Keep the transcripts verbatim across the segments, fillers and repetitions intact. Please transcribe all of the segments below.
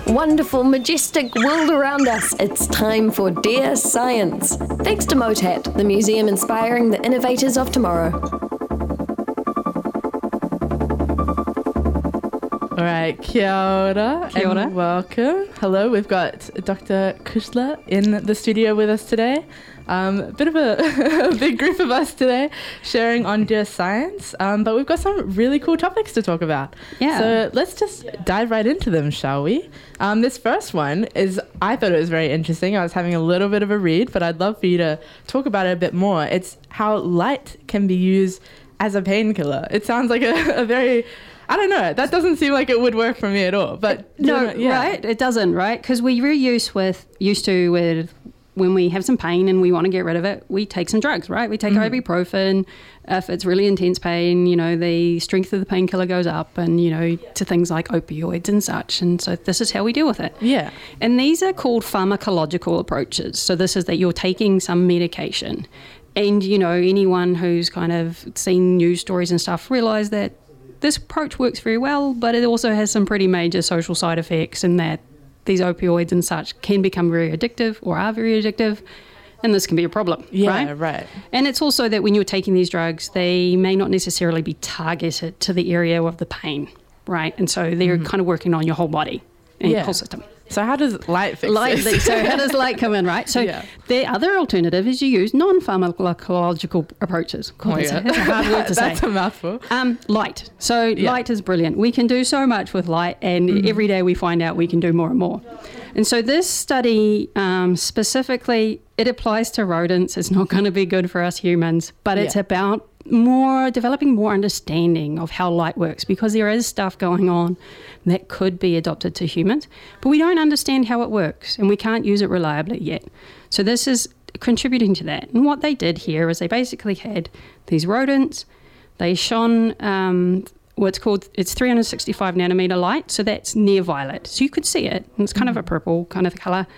Wonderful, majestic world around us. It's time for Dear Science. Thanks to MOTAT, the museum inspiring the innovators of tomorrow. All right, kia ora, Kia ora. and welcome. Hello, we've got Doctor Kushla in the studio with us today. Um, a bit of a, a big group of us today sharing on Dear Science, um, but we've got some really cool topics to talk about. Yeah. So let's just dive right into them, shall we? Um, this first one is, I thought it was very interesting. I was having a little bit of a read, but I'd love for you to talk about it a bit more. It's how light can be used as a painkiller. It sounds like a, a very... I don't know. That doesn't seem like it would work for me at all. But No, you know, yeah. right? It doesn't, right? Because we're very used with used to with when we have some pain and we want to get rid of it, we take some drugs, right? We take Mhm. ibuprofen. If it's really intense pain, you know, the strength of the painkiller goes up, and you know, to things like opioids and such. And so this is how we deal with it. Yeah. And these are called pharmacological approaches. So this is that you're taking some medication, and you know, anyone who's kind of seen news stories and stuff realize that this approach works very well, but it also has some pretty major social side effects in that these opioids and such can become very addictive or are very addictive, and this can be a problem, Yeah, right? right. And it's also that when you're taking these drugs, they may not necessarily be targeted to the area of the pain, right? And so they're kind of working on your whole body and Yeah. your whole system. So how does light fix Light, this? so how does light come in, right? So Yeah. the other alternative is you use non-pharmacological approaches. God, Oh, that's, yeah. a, that's a hard word to say. That's a mouthful. Um, light. So Yeah. light is brilliant. We can do so much with light, and Mm-hmm. every day we find out we can do more and more. And so this study um, specifically, it applies to rodents. It's not going to be good for us humans, but it's Yeah. about more developing more understanding of how light works, because there is stuff going on that could be adopted to humans, but we don't understand how it works and we can't use it reliably yet. So this is contributing to that. And what they did here is they basically had these rodents. They shone um, what's called, it's three hundred sixty-five nanometer light, so that's near violet. So you could see it, and it's kind of a purple kind of colour.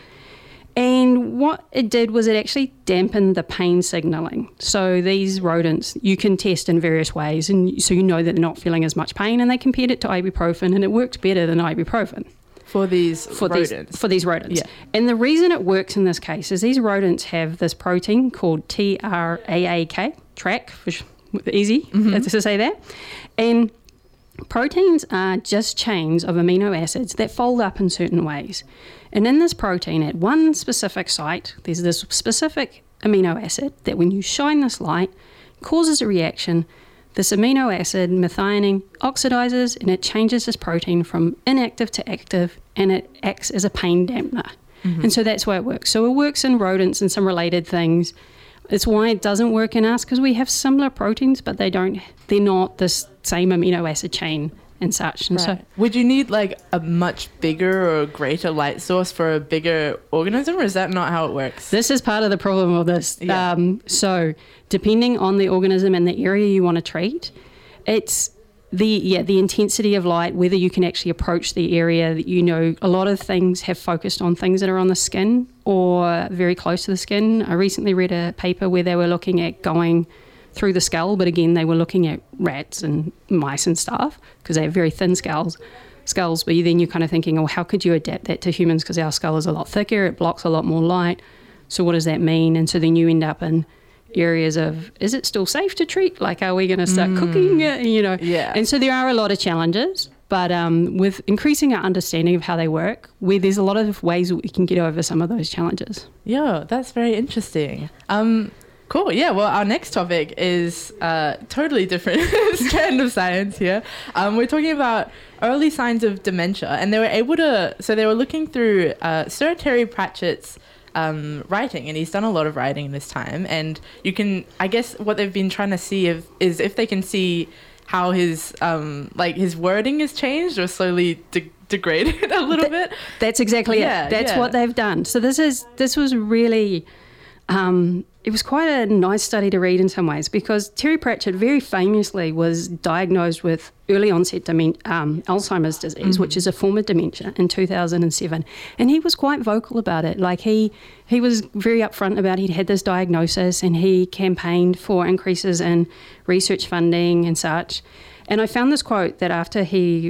And what it did was it actually dampened the pain signaling. So these rodents, you can test in various ways, and so you know that they're not feeling as much pain, and they compared it to ibuprofen, and it worked better than ibuprofen. For these For rodents. these for these rodents. Yeah. And the reason it works in this case is these rodents have this protein called T R A A K, track, which easy Mm-hmm. to say that. And proteins are just chains of amino acids that fold up in certain ways. And in this protein, at one specific site, there's this specific amino acid that when you shine this light, causes a reaction. This amino acid, methionine, oxidizes, and it changes this protein from inactive to active, and it acts as a pain dampener. Mm-hmm. And so that's why it works. So it works in rodents and some related things. It's why it doesn't work in us, because we have similar proteins, but they don't, they're not this same amino acid chain and such. And Right. so Would you need like a much bigger or greater light source for a bigger organism, or is that not how it works? this is part of the problem of this. Yeah. Um, so depending on the organism and the area you want to treat, it's the yeah the intensity of light, whether you can actually approach the area that you know. A lot of things have focused on things that are on the skin or very close to the skin. I recently read a paper where they were looking at going through the skull, but again they were looking at rats and mice and stuff because they have very thin skulls skulls but then you're kind of thinking, oh, how could you adapt that to humans, because our skull is a lot thicker, it blocks a lot more light, so what does that mean? And so then you end up in areas of, is it still safe to treat, like are we going to start mm. cooking it, you know? Yeah. And so there are a lot of challenges, but um, with increasing our understanding of how they work, where there's a lot of ways we can get over some of those challenges. Yeah, that's very interesting. Um, cool. Yeah. Well, our next topic is uh, totally different strand of science here. Um, we're talking about early signs of dementia, and they were able to. So they were looking through uh, Sir Terry Pratchett's um, writing, and he's done a lot of writing in this time. And you can, I guess, what they've been trying to see if, is if they can see how his um, like his wording has changed or slowly de- degraded a little Th- bit. That's exactly Yeah, it. That's yeah. what they've done. So this is this was really, um, it was quite a nice study to read in some ways, because Terry Pratchett very famously was diagnosed with early onset demen- um, Alzheimer's disease, mm-hmm. which is a form of dementia, in two thousand seven. And he was quite vocal about it. Like he, he was very upfront about he'd had this diagnosis, and he campaigned for increases in research funding and such. And I found this quote that after he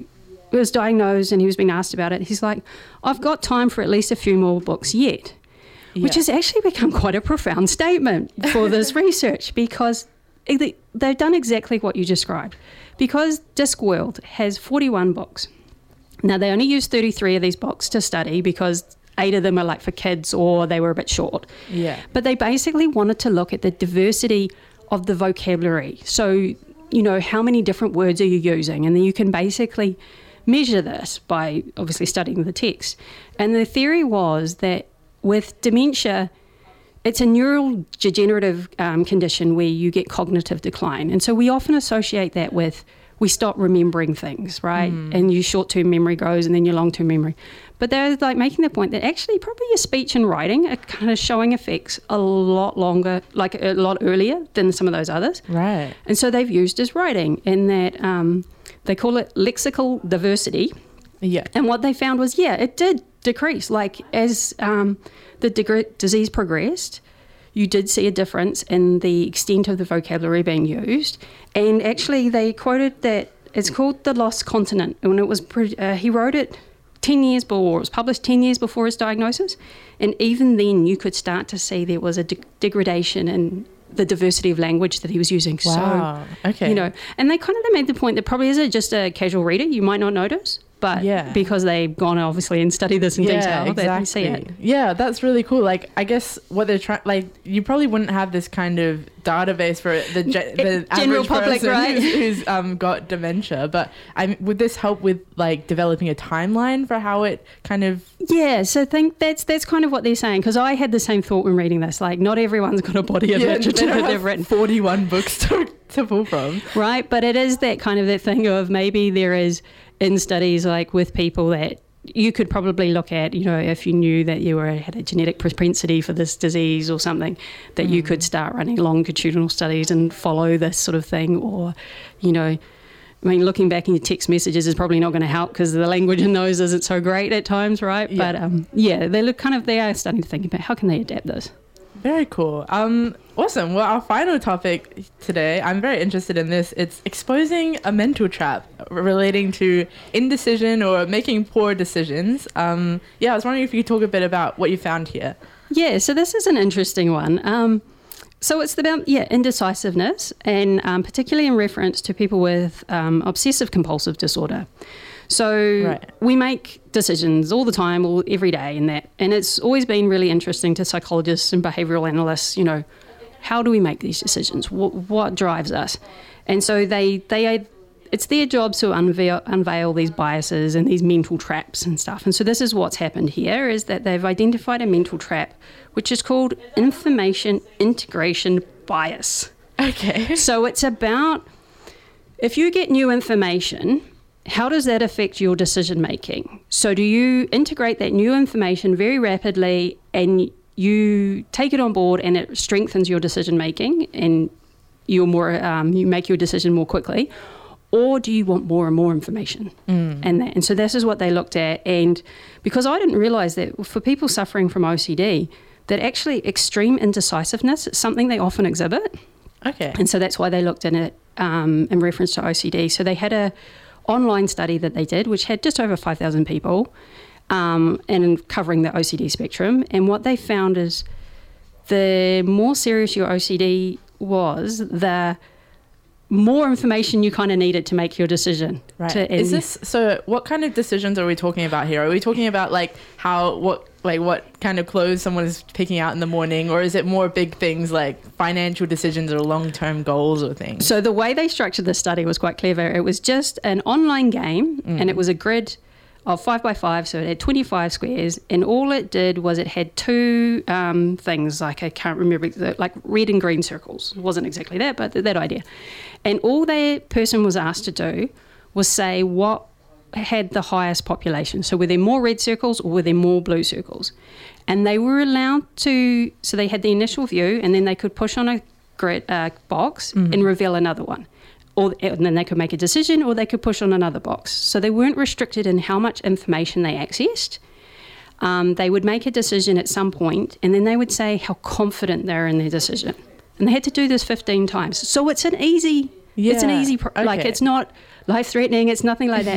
was diagnosed and he was being asked about it, he's like, I've got time for at least a few more books yet, yeah. which has actually become quite a profound statement for this research, because they've done exactly what you described. Because Discworld has forty-one books. Now, they only use thirty-three of these books to study because eight of them are like for kids or they were a bit short. Yeah. But they basically wanted to look at the diversity of the vocabulary. So, you know, how many different words are you using? And then you can basically measure this by obviously studying the text. And the theory was that with dementia, it's a neural degenerative um, condition where you get cognitive decline. And so we often associate that with we stop remembering things, right? Mm. And your short-term memory goes and then your long-term memory. But they're like making the point that actually probably your speech and writing are kind of showing effects a lot longer, like a lot earlier than some of those others. Right. And so they've used as writing in that um, they call it lexical diversity. Yeah. And what they found was, yeah, it did decrease. Like as um, the deg- disease progressed, you did see a difference in the extent of the vocabulary being used. And actually they quoted that it's called The Lost Continent. And it was pre- uh, he wrote it ten years before, it was published ten years before his diagnosis. And even then you could start to see there was a de- degradation in the diversity of language that he was using. Wow. So, okay. you know, and they kind of they made the point that probably as a, just a casual reader, you might not notice. But yeah. because they've gone obviously and studied this in yeah, detail, exactly. they can see it. Yeah, that's really cool. Like, I guess what they're trying, like, you probably wouldn't have this kind of database for the, ge- the general average public, person right? who's, who's um, got dementia. But I would this help with like developing a timeline for how it kind of? Yeah, so I think that's that's kind of what they're saying, because I had the same thought when reading this. Like, not everyone's got a body of yeah, literature they don't that they've have written. forty-one books to, to pull from. Right, but it is that kind of that thing of maybe there is in studies like with people that you could probably look at, you know, if you knew that you were had a genetic propensity for this disease or something, that mm. you could start running longitudinal studies and follow this sort of thing. Or, you know, I mean, looking back in your text messages is probably not going to help because the language in those isn't so great at times, right? Yeah. But um, yeah, they look kind of they are starting to think about how can they adapt this. Very cool. Um, awesome. Well, our final topic today, I'm very interested in this. It's exposing a mental trap relating to indecision or making poor decisions. Um, yeah, I was wondering if you could talk a bit about what you found here. Yeah, so this is an interesting one. Um, so it's about, yeah, indecisiveness, and um, particularly in reference to people with um, obsessive compulsive disorder. So right. we make decisions all the time, all every day, and that, and it's always been really interesting to psychologists and behavioural analysts. You know, how do we make these decisions? What, what drives us? And so they they it's their job to unveil unveil these biases and these mental traps and stuff. And so this is what's happened here: is that they've identified a mental trap, which is called information integration bias. Okay. So it's about if you get new information, how does that affect your decision making? So do you integrate that new information very rapidly and you take it on board and it strengthens your decision making and you're more um, you make your decision more quickly, or do you want more and more information? Mm. And that, and so this is what they looked at. And because I didn't realize that for people suffering from O C D, that actually extreme indecisiveness is something they often exhibit. Okay. And so that's why they looked at it um, in reference to O C D. So they had a online study that they did, which had just over five thousand people um, and covering the O C D spectrum. And what they found is the more serious your O C D was, the more information you kind of needed to make your decision. Right. To, is this, so what kind of decisions are we talking about here? Are we talking about like how, what, like what kind of clothes someone is picking out in the morning, or is it more big things like financial decisions or long-term goals or things? So the way they structured the study was quite clever. It was just an online game mm. and it was a grid of five by five, so it had twenty-five squares, and all it did was it had two um, things, like I can't remember, like red and green circles. It wasn't exactly that, but that idea. And all the person was asked to do was say what had the highest population. So were there more red circles or were there more blue circles? And they were allowed to, so they had the initial view and then they could push on a grid uh, box mm-hmm. and reveal another one. Or, and then they could make a decision or they could push on another box. So they weren't restricted in how much information they accessed. Um, they would make a decision at some point and then they would say how confident they're in their decision. And they had to do this fifteen times. So it's an easy, yeah. it's an easy, pro- okay. like it's not life-threatening, it's nothing like that. Yeah.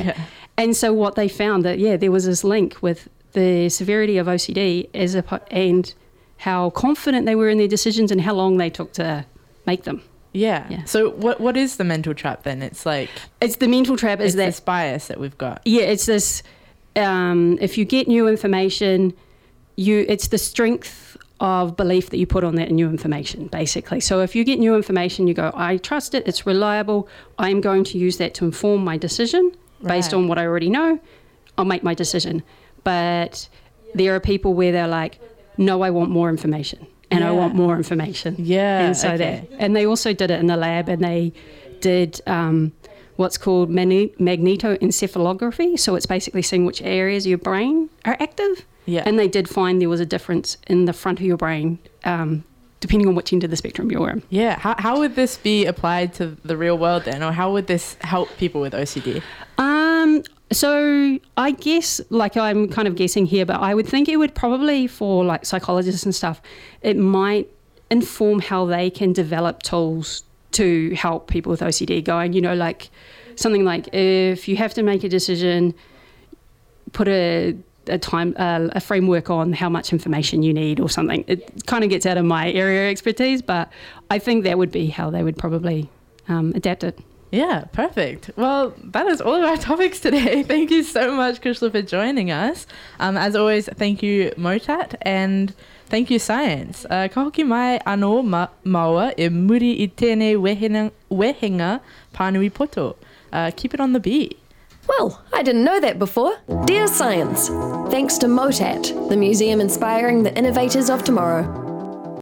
And so what they found that, yeah, there was this link with the severity of O C D as a, and how confident they were in their decisions and how long they took to make them. Yeah. Yeah. So what what is the mental trap then? It's like... It's the mental trap is it's that... this bias that we've got. Yeah, it's this... Um, if you get new information, you it's the strength of belief that you put on that new information, basically. So if you get new information, you go, I trust it, it's reliable, I'm going to use that to inform my decision based Right. on what I already know, I'll make my decision. But there are people where they're like, no, I want more information, and Yeah. I want more information. Yeah, And so okay. that, and they also did it in the lab, and they did um, what's called magne- magnetoencephalography. So it's basically seeing which areas of your brain are active. Yeah. And they did find there was a difference in the front of your brain, um, depending on which end of the spectrum you're in. Yeah. How, how would this be applied to the real world then? Or how would this help people with O C D? Um, so I guess, like I'm kind of guessing here, but I would think it would probably, for like psychologists and stuff, it might inform how they can develop tools to help people with O C D going, you know, like something like if you have to make a decision, put a a time uh, a framework on how much information you need or something. It kind of gets out of my area of expertise, but I think that would be how they would probably um, adapt it. Yeah, perfect. Well, that is all of our topics today. Thank you so much, Kushla, for joining us. Um, as always, thank you, Motat, and thank you, Science. Uh, ka hoki mai anō ma maua e muri i tēnei wehenga, wehenga pānui poto. Uh, keep it on the beat. Well, I didn't know that before. Dear Science, thanks to MOTAT, the museum inspiring the innovators of tomorrow.